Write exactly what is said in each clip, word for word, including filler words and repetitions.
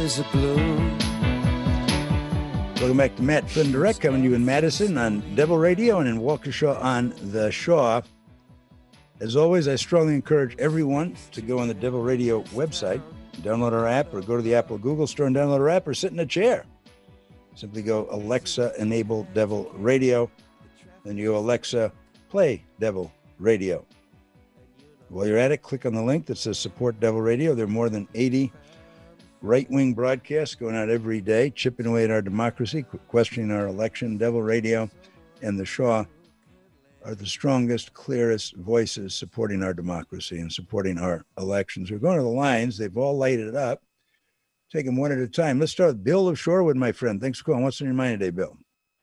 skies are blue. Welcome back to Matt Flynn Direct, coming to you in Madison on Devil Radio and in Waukesha on the Shaw. As always, I strongly encourage everyone to go on the Devil Radio website, download our app, or go to the Apple Google Store and download our app, or sit in a chair. Simply go Alexa, enable Devil Radio. Then you go Alexa, play Devil Radio. While you're at it, click on the link that says Support Devil Radio. There are more than eighty right-wing broadcasts going out every day, chipping away at our democracy, questioning our election. Devil Radio and the Shaw are the strongest, clearest voices supporting our democracy and supporting our elections. We're going to the lines. They've all lighted it up. Take them one at a time. Let's start with Bill of Shorewood, my friend. Thanks for calling. What's on your mind today, Bill?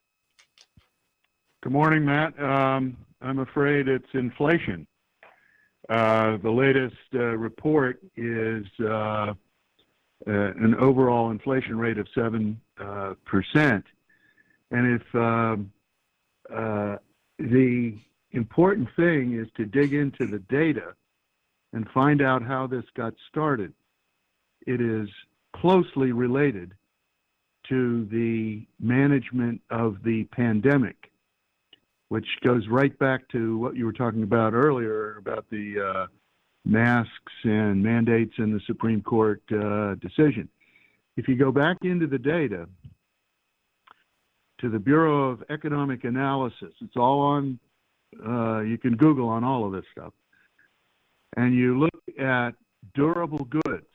Good morning, Matt. Um, I'm afraid it's inflation. Uh, the latest uh, report is uh, Uh, an overall inflation rate of seven uh, percent. And if um, uh, the important thing is to dig into the data and find out how this got started, it is closely related to the management of the pandemic, which goes right back to what you were talking about earlier about the uh, masks and mandates in the Supreme Court uh, decision. If you go back into the data to the Bureau of Economic Analysis, it's all on, uh, you can Google on all of this stuff, and you look at durable goods.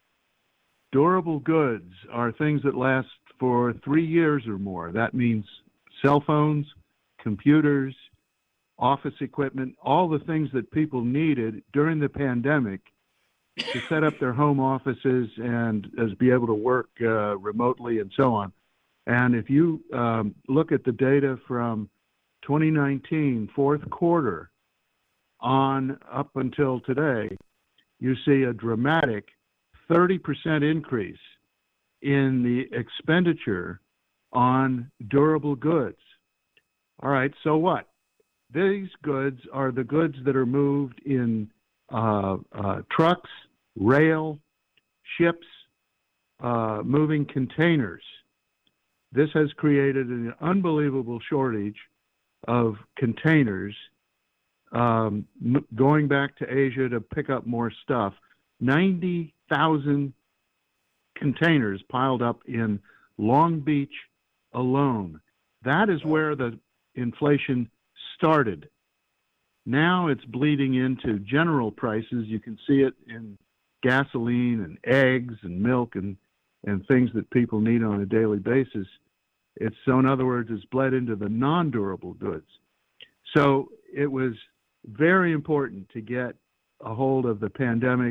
Durable goods are things that last for three years or more. That means cell phones, computers, office equipment, all the things that people needed during the pandemic to set up their home offices and as be able to work uh, remotely and so on. And if you um, look at the data from twenty nineteen, fourth quarter on up until today, you see a dramatic thirty percent increase in the expenditure on durable goods. All right, so what? These goods are the goods that are moved in uh, uh, trucks, rail, ships, uh, moving containers. This has created an unbelievable shortage of containers um, m- going back to Asia to pick up more stuff. ninety thousand containers piled up in Long Beach alone. That is where the inflation started. Now it's bleeding into general prices. You can see it in gasoline and eggs and milk and, and things that people need on a daily basis. It's so, in other words, it's bled into the non-durable goods. So it was very important to get a hold of the pandemic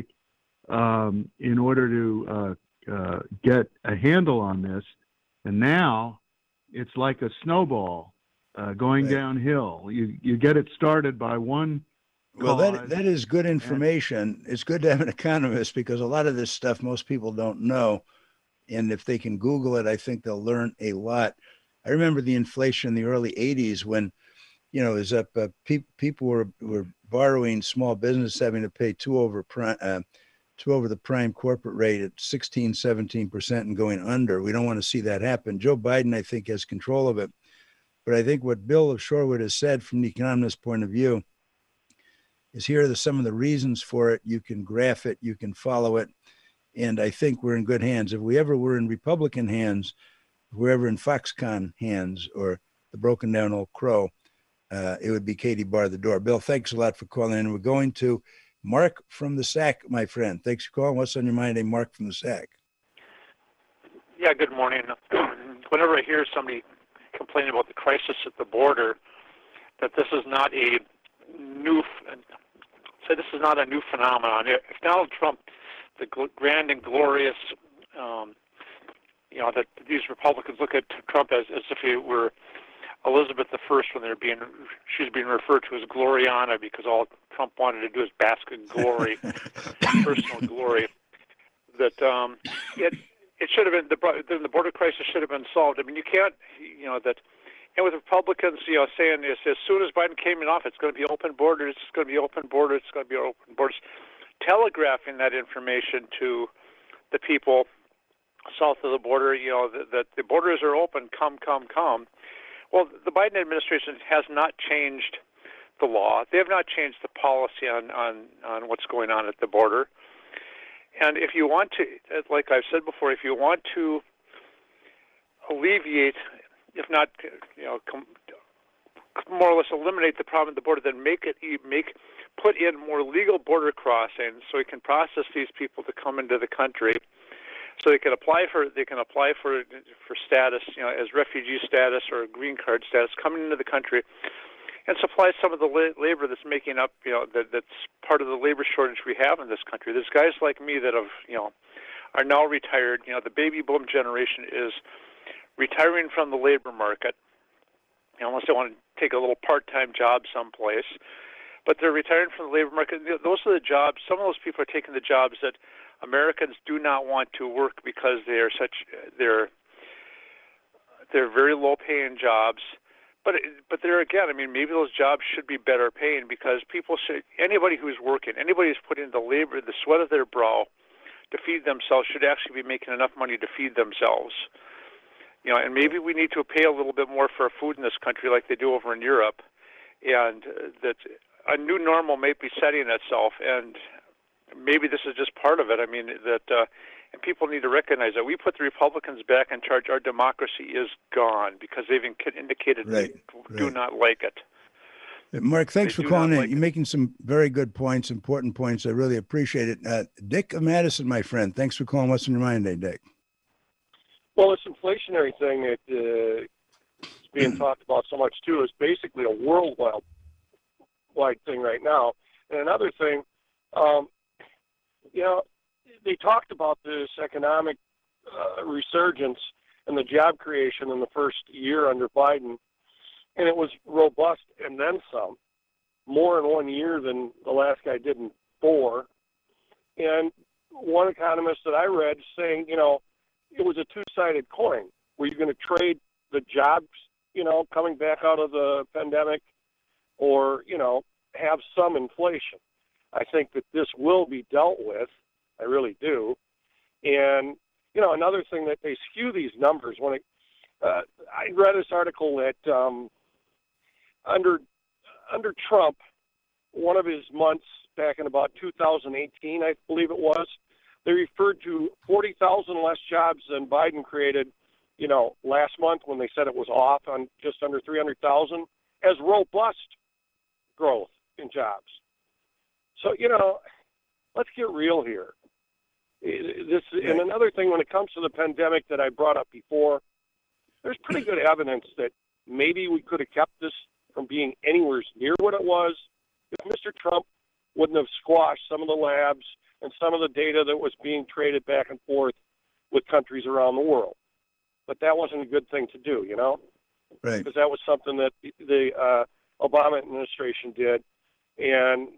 um, in order to uh, uh, get a handle on this. And now it's like a snowball. Uh, going right. downhill. You you get it started by one Well, that that is good information. It's good to have an economist because a lot of this stuff most people don't know. And if they can Google it, I think they'll learn a lot. I remember the inflation in the early eighties when, you know, it was up, uh, pe- people were, were borrowing, small business having to pay two over prime, uh, two over the prime corporate rate at sixteen, seventeen percent and going under. We don't want to see that happen. Joe Biden, I think, has control of it. But I think what Bill of Shorewood has said from the economist's point of view is here are the, some of the reasons for it. You can graph it, you can follow it. And I think we're in good hands. If we ever were in Republican hands, if we were ever in Foxconn hands or the broken down old crow, uh, it would be Katie bar the door. Bill, thanks a lot for calling in. We're going to Mark from the Sac, my friend. Thanks for calling. What's on your mind today, Mark from the Sac? Yeah, good morning. Whenever I hear somebody complaining about the crisis at the border, that this is not a new, say this is not a new phenomenon. If Donald Trump, the grand and glorious, um, you know, that these Republicans look at Trump as, as if he were Elizabeth the First when they're being, she's being referred to as Gloriana because all Trump wanted to do is bask in glory, personal glory. That um, it. It should have been, the, the border crisis should have been solved. I mean, you can't, you know, that, and with Republicans, you know, saying this, as soon as Biden came in office, it's going to be open borders, it's going to be open borders, it's going to be open borders, telegraphing that information to the people south of the border, you know, that, that the borders are open, come, come, come. Well, the Biden administration has not changed the law. They have not changed the policy on, on, on what's going on at the border. And if you want to, like I've said before, if you want to alleviate, if not, you know, com- more or less eliminate the problem at the border, then make it make put in more legal border crossings so we can process these people to come into the country, so they can apply for they can apply for for status, you know, as refugee status or green card status, coming into the country, and supply some of the la- labor that's making up, you know, that that's part of the labor shortage we have in this country. There's guys like me that have, you know, are now retired. You know, the baby boom generation is retiring from the labor market, unless they want to take a little part-time job someplace. But they're retiring from the labor market. Those are the jobs. Some of those people are taking the jobs that Americans do not want to work because they are such they're they're very low-paying jobs. But but there again, I mean, maybe those jobs should be better paying, because people should anybody who's working, anybody who's putting the labor, the sweat of their brow to feed themselves, should actually be making enough money to feed themselves. You know, and maybe we need to pay a little bit more for our food in this country, like they do over in Europe, and uh, that a new normal may be setting itself, and maybe this is just part of it. I mean, that uh, and people need to recognize that we put the Republicans back in charge. Our democracy is gone because they've indicated right, they do right. not like it. Mark, thanks They for do calling not in. like You're it. making some very good points, important points. I really appreciate it. Uh, Dick of Madison, my friend, thanks for calling. What's on your mind today, Dick? Well, this inflationary thing that uh, is being talked about so much, too, is basically a worldwide wide thing right now. And another thing, um, you know, they talked about this economic uh, resurgence and the job creation in the first year under Biden, and it was robust and then some, more in one year than the last guy did in four. And one economist that I read saying, you know, it was a two-sided coin. Were you going to trade the jobs, you know, coming back out of the pandemic, or, you know, have some inflation? I think that this will be dealt with. I really do. And, you know, another thing that they skew these numbers. When it, uh, I read this article that um, under under Trump, one of his months back in about two thousand eighteen, I believe it was, they referred to forty thousand less jobs than Biden created, you know, last month, when they said it was off on just under three hundred thousand, as robust growth in jobs. So, you know, let's get real here. This and another thing, when it comes to the pandemic that I brought up before, there's pretty good evidence that maybe we could have kept this from being anywhere near what it was if Mister Trump wouldn't have squashed some of the labs and some of the data that was being traded back and forth with countries around the world. But that wasn't a good thing to do, you know? Right. Because that was something that the uh, Obama administration did. And,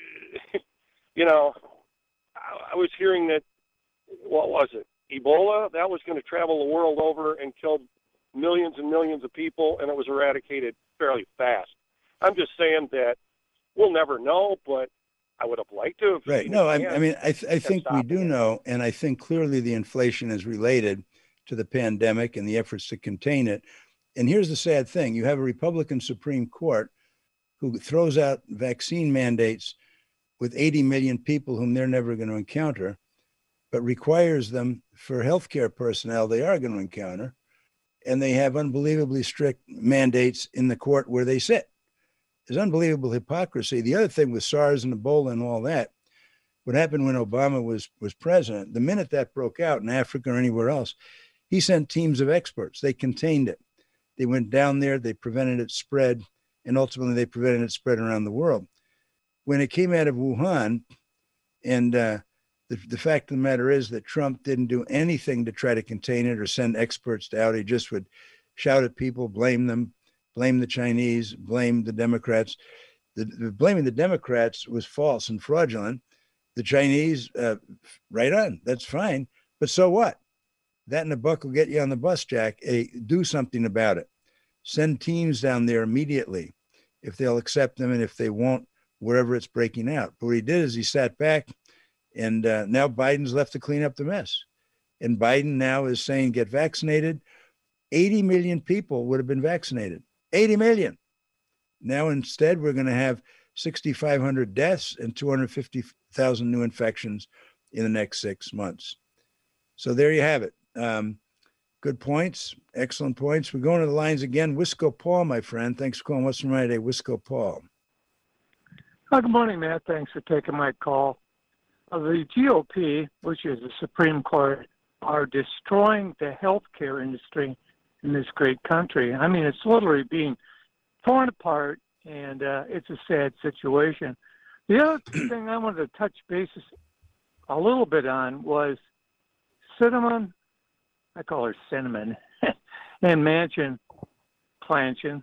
you know, I, I was hearing that, what was it, Ebola? That was going to travel the world over and kill millions and millions of people, and it was eradicated fairly fast. I'm just saying that we'll never know, but I would have liked to have. Right. No, I, I mean, I, th- I think we do know, and I think clearly the inflation is related to the pandemic and the efforts to contain it. And here's the sad thing. You have a Republican Supreme Court who throws out vaccine mandates with eighty million people whom they're never going to encounter, but requires them for healthcare personnel they are going to encounter. And they have unbelievably strict mandates in the court where they sit. There's unbelievable hypocrisy. The other thing with SARS and Ebola and all that, what happened when Obama was, was president, the minute that broke out in Africa or anywhere else, he sent teams of experts. They contained it. They went down there, they prevented its spread, and ultimately they prevented its spread around the world. When it came out of Wuhan, and uh, the, the fact of the matter is that Trump didn't do anything to try to contain it or send experts out. He just would shout at people, blame them, blame the Chinese, blame the Democrats. The, the blaming the Democrats was false and fraudulent. The Chinese, uh, right on, that's fine. But so what? That and a buck will get you on the bus, Jack. Hey, do something about it. Send teams down there immediately if they'll accept them, and if they won't, wherever it's breaking out. But what he did is he sat back, and uh, now Biden's left to clean up the mess. And Biden now is saying get vaccinated. eighty million people would have been vaccinated. eighty million. Now instead, we're going to have sixty-five hundred deaths and two hundred fifty thousand new infections in the next six months. So there you have it. Um, good points. Excellent points. We're going to the lines again. Wisco Paul, my friend. Thanks for calling. What's the right today? Wisco Paul. Oh, good morning, Matt. Thanks for taking my call. Uh, the G O P, which is the Supreme Court, are destroying the healthcare industry in this great country. I mean, it's literally being torn apart, and uh, it's a sad situation. The other thing I wanted to touch bases a little bit on was Cinnamon, I call her Cinnamon, and Manchin, Planchin.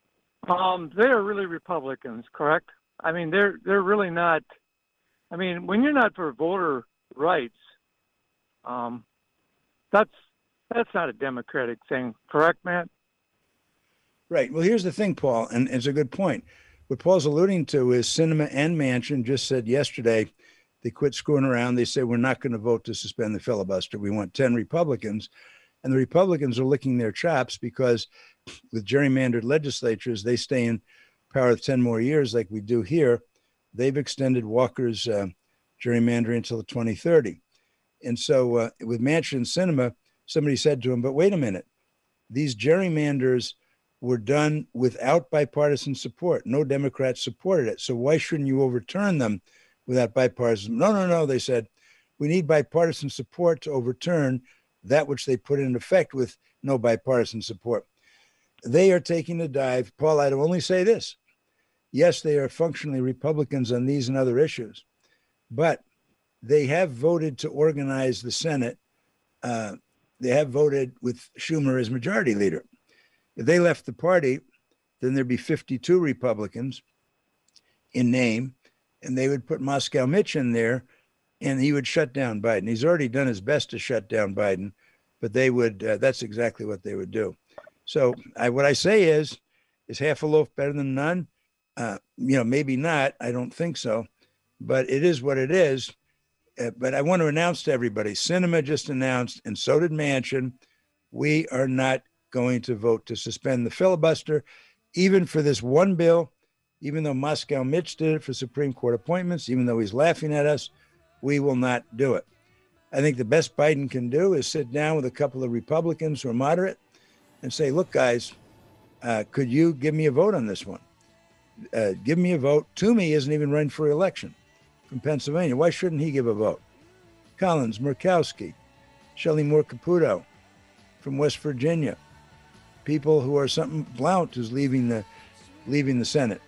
Um, they're really Republicans, correct? I mean, they're they're really not. I mean, when you're not for voter rights, um, that's that's not a democratic thing, correct, Matt? Right. Well, here's the thing, Paul, and it's a good point. What Paul's alluding to is Sinema and Manchin just said yesterday they quit screwing around. They say we're not going to vote to suspend the filibuster. We want ten Republicans. And the Republicans are licking their chops because with gerrymandered legislatures, they stay in power ten more years like we do here. They've extended Walker's uh, gerrymandering until the twenty thirty. And so uh, with Manchin and Sinema, somebody said to him, but wait a minute, these gerrymanders were done without bipartisan support. No Democrats supported it. So why shouldn't you overturn them without bipartisan? No, no, no, they said, we need bipartisan support to overturn that which they put in effect with no bipartisan support. They are taking a dive. Paul, I'd only say this. Yes, they are functionally Republicans on these and other issues, but they have voted to organize the Senate. Uh, they have voted with Schumer as majority leader. If they left the party, then there'd be fifty-two Republicans in name, and they would put Moscow Mitch in there, and he would shut down Biden. He's already done his best to shut down Biden, but they would, uh, that's exactly what they would do. So I, what I say is, is half a loaf better than none? Uh, you know, maybe not. I don't think so, but it is what it is. Uh, but I want to announce to everybody, Sinema just announced, and so did Manchin, we are not going to vote to suspend the filibuster, even for this one bill, even though Moscow Mitch did it for Supreme Court appointments, even though he's laughing at us, we will not do it. I think the best Biden can do is sit down with a couple of Republicans who are moderate and say, look, guys, uh, could you give me a vote on this one? Uh, give me a vote. Toomey isn't even running for election from Pennsylvania. Why shouldn't he give a vote? Collins, Murkowski, Shelley Moore Caputo from West Virginia, people who are something, Blount who's leaving the, leaving the Senate.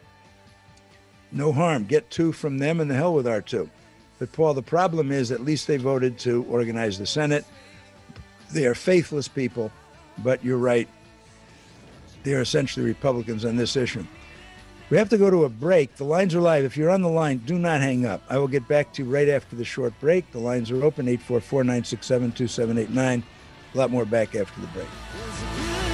No harm. Get two from them and the hell with our two. But Paul, the problem is at least they voted to organize the Senate. They are faithless people, but you're right. They are essentially Republicans on this issue. We have to go to a break. The lines are live. If you're on the line, do not hang up. I will get back to you right after the short break. The lines are open, eight four four, nine six seven, two seven eight nine. A lot more back after the break.